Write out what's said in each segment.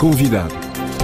Convidado.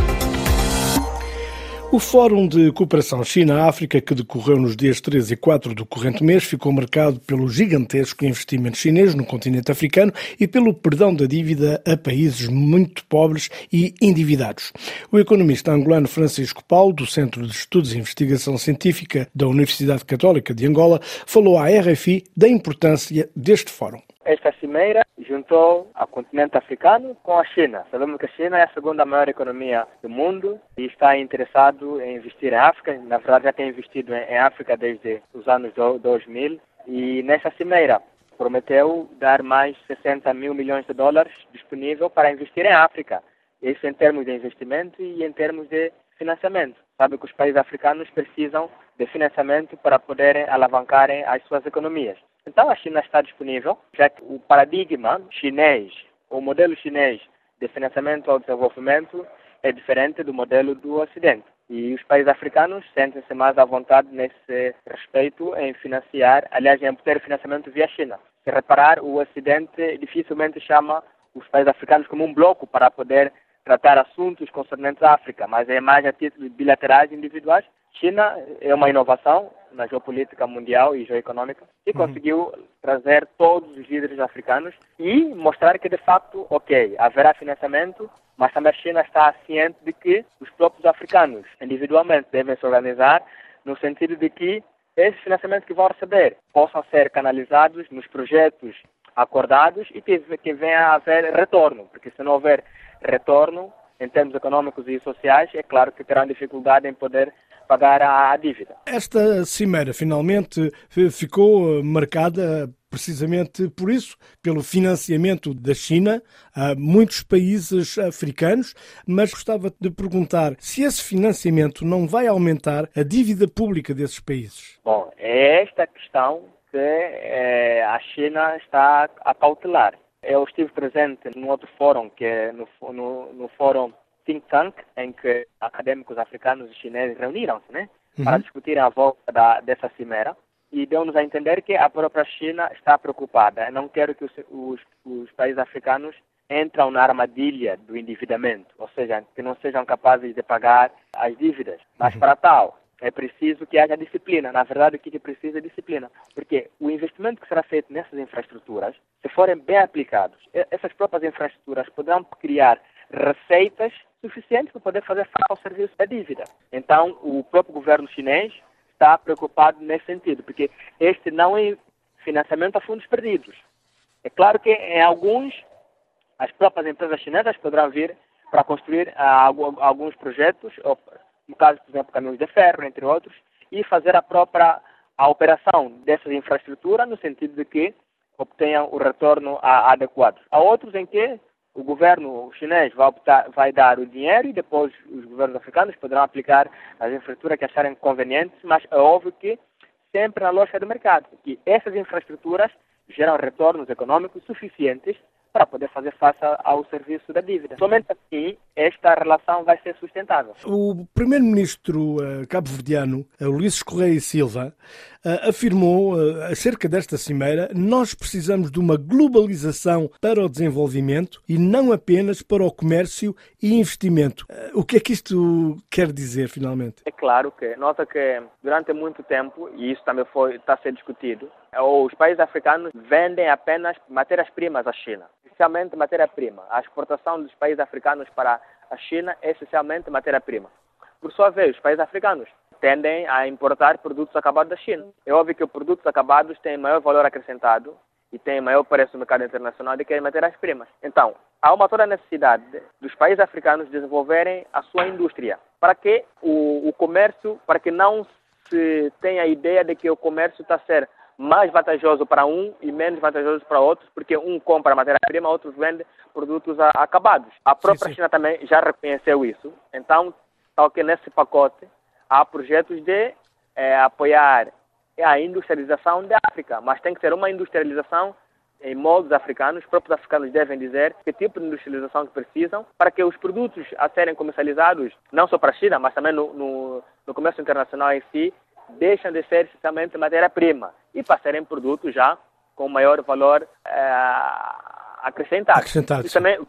O Fórum de Cooperação China-África, que decorreu nos dias 3 e 4 do corrente mês, ficou marcado pelo gigantesco investimento chinês no continente africano e pelo perdão da dívida a países muito pobres e endividados. O economista angolano Francisco Paulo, do Centro de Estudos e Investigação Científica da Universidade Católica de Angola, falou à RFI da importância deste fórum. Esta cimeira juntou o continente africano com a China. Sabemos que a China é a segunda maior economia do mundo e está interessado em investir em África. Na verdade, já tem investido em África desde os anos 2000. E nessa cimeira prometeu dar mais 60 mil milhões de dólares disponível para investir em África. Isso em termos de investimento e em termos de financiamento. Sabe que os países africanos precisam de financiamento para poderem alavancarem as suas economias. Então a China está disponível, já que o paradigma chinês, o modelo chinês de financiamento ao desenvolvimento é diferente do modelo do Ocidente. E os países africanos sentem-se mais à vontade nesse respeito em financiar, aliás, em obter financiamento via China. Se reparar, o Ocidente dificilmente chama os países africanos como um bloco para poder tratar assuntos concernentes à África, mas é mais a título bilaterais individuais. China é uma inovação na geopolítica mundial e geoeconômica e conseguiu trazer todos os líderes africanos e mostrar que, de facto, haverá financiamento, mas também a China está ciente de que os próprios africanos, individualmente, devem se organizar no sentido de que esses financiamentos que vão receber possam ser canalizados nos projetos acordados e que venha a haver retorno, porque se não houver retorno em termos econômicos e sociais, é claro que terão dificuldade em poder pagar a dívida. Esta cimeira, finalmente, ficou marcada precisamente por isso, pelo financiamento da China a muitos países africanos, mas gostava de perguntar se esse financiamento não vai aumentar a dívida pública desses países. Bom, é esta questão que a China está a cautelar. Eu estive presente num outro fórum, que é no fórum Think Tank, em que acadêmicos africanos e chineses reuniram-se, para discutirem a volta dessa cimeira, e deu-nos a entender que a própria China está preocupada. Não quer que os países africanos entrem na armadilha do endividamento, ou seja, que não sejam capazes de pagar as dívidas. Mas para tal, é preciso que haja disciplina. Na verdade, o que precisa é disciplina. Porque o investimento que será feito nessas infraestruturas, se forem bem aplicados, essas próprias infraestruturas poderão criar receitas suficientes para poder fazer face ao serviço da dívida. Então, o próprio governo chinês está preocupado nesse sentido, porque este não é financiamento a fundos perdidos. É claro que em alguns, as próprias empresas chinesas poderão vir para construir alguns projetos, no caso, por exemplo, caminhos de ferro, entre outros, e fazer a operação dessas infraestruturas no sentido de que obtenham o retorno adequado. Há outros em que o governo chinês vai dar o dinheiro e depois os governos africanos poderão aplicar as infraestruturas que acharem convenientes, mas é óbvio que sempre na lógica do mercado, que essas infraestruturas geram retornos econômicos suficientes para poder fazer face ao serviço da dívida. Somente assim esta relação vai ser sustentável. O primeiro-ministro cabo-verdiano, Ulisses Correia e Silva, afirmou acerca desta cimeira: nós precisamos de uma globalização para o desenvolvimento e não apenas para o comércio e investimento. O que é que isto quer dizer, finalmente? É claro que nota que durante muito tempo, e isso também está a ser discutido, os países africanos vendem apenas matérias-primas à China. Essencialmente matéria-prima. A exportação dos países africanos para a China é essencialmente matéria-prima. Por sua vez, os países africanos tendem a importar produtos acabados da China. É óbvio que os produtos acabados têm maior valor acrescentado e têm maior preço no mercado internacional do que as matérias-primas. Então, há uma toda necessidade dos países africanos desenvolverem a sua indústria para que o comércio, para que não se tenha a ideia de que o comércio está a ser mais vantajoso para um e menos vantajoso para outros, porque um compra matéria-prima, outros vendem produtos acabados. A própria China também já reconheceu isso. Então, tal que nesse pacote há projetos de apoiar a industrialização da África, mas tem que ser uma industrialização em moldes africanos. Os próprios africanos devem dizer que tipo de industrialização que precisam para que os produtos a serem comercializados, não só para a China, mas também no comércio internacional em si, deixam de ser essencialmente matéria-prima e passarem produtos já com maior valor acrescentado. Isso também vai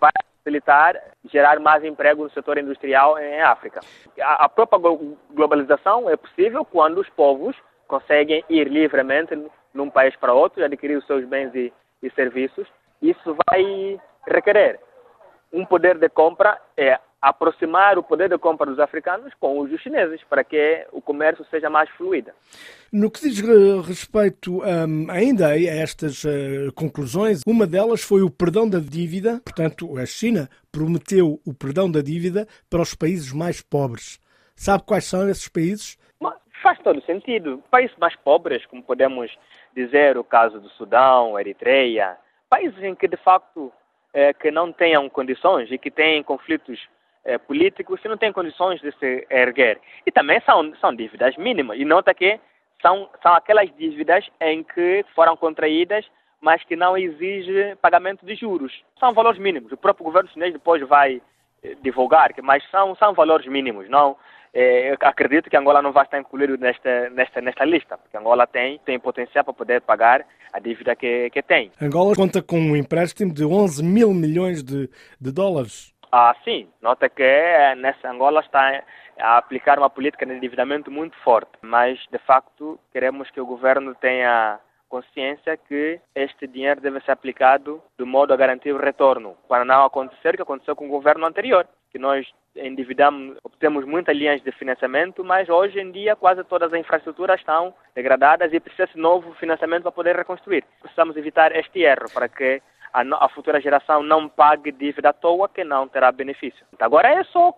facilitar, gerar mais emprego no setor industrial em África. A própria globalização é possível quando os povos conseguem ir livremente num país para outro, adquirir os seus bens e serviços. Isso vai requerer um poder de compra, aproximar o poder de compra dos africanos com os dos chineses, para que o comércio seja mais fluido. No que diz respeito ainda a estas conclusões, uma delas foi o perdão da dívida. Portanto, a China prometeu o perdão da dívida para os países mais pobres. Sabe quais são esses países? Faz todo sentido. Países mais pobres, como podemos dizer o caso do Sudão, Eritreia, países em que, de facto, que não tenham condições e que têm conflitos políticos, que não têm condições de se erguer. E também são dívidas mínimas. E nota que são aquelas dívidas em que foram contraídas, mas que não exigem pagamento de juros. São valores mínimos. O próprio governo chinês depois vai divulgar, mas são valores mínimos. Não, eu acredito que Angola não vai estar incluído nesta lista, porque Angola tem potencial para poder pagar a dívida que tem. Angola conta com um empréstimo de 11 mil milhões de dólares. Sim. Nota que nessa Angola está a aplicar uma política de endividamento muito forte, mas, de facto, queremos que o governo tenha consciência que este dinheiro deve ser aplicado de modo a garantir o retorno, para não acontecer o que aconteceu com o governo anterior, que nós endividamos, obtemos muitas linhas de financiamento, mas hoje em dia quase todas as infraestruturas estão degradadas e precisa de novo financiamento para poder reconstruir. Precisamos evitar este erro para que a futura geração não pague dívida à toa, que não terá benefício. Agora é só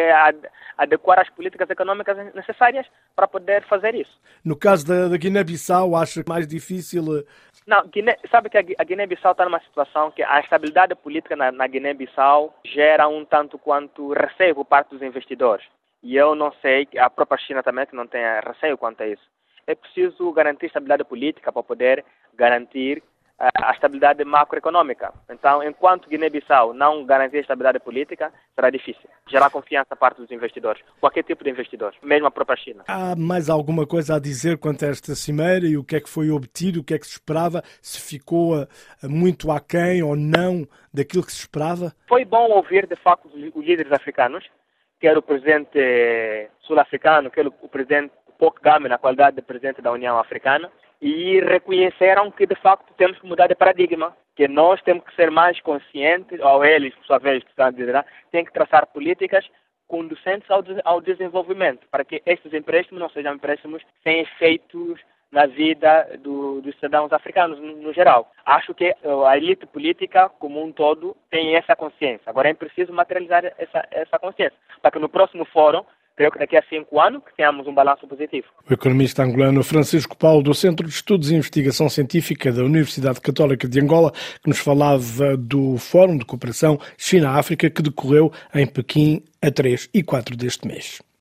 adequar as políticas econômicas necessárias para poder fazer isso. No caso da Guiné-Bissau, acha mais difícil? Não, sabe que a Guiné-Bissau está numa situação que a estabilidade política na Guiné-Bissau gera um tanto quanto receio por parte dos investidores. E eu não sei, a própria China também que não tem receio quanto a isso. É preciso garantir estabilidade política para poder garantir a estabilidade macroeconômica. Então, enquanto Guiné-Bissau não garantir a estabilidade política, será difícil gerar confiança da parte dos investidores, qualquer tipo de investidor, mesmo a própria China. Há mais alguma coisa a dizer quanto a esta cimeira e o que é que foi obtido, o que é que se esperava, se ficou muito aquém ou não daquilo que se esperava? Foi bom ouvir, de facto, os líderes africanos, quer o presidente sul-africano, quer o presidente Paul Kagame, na qualidade de presidente da União Africana, e reconheceram que, de facto, temos que mudar de paradigma, que nós temos que ser mais conscientes, ou eles, por sua vez, têm que traçar políticas conducentes ao desenvolvimento, para que estes empréstimos não sejam empréstimos sem efeitos na vida dos cidadãos africanos, no geral. Acho que a elite política, como um todo, tem essa consciência. Agora é preciso materializar essa consciência, para que no próximo fórum, creio que daqui a 5 anos, que tenhamos um balanço positivo. O economista angolano Francisco Paulo, do Centro de Estudos e Investigação Científica da Universidade Católica de Angola, que nos falava do Fórum de Cooperação China-África, que decorreu em Pequim a 3 e 4 deste mês.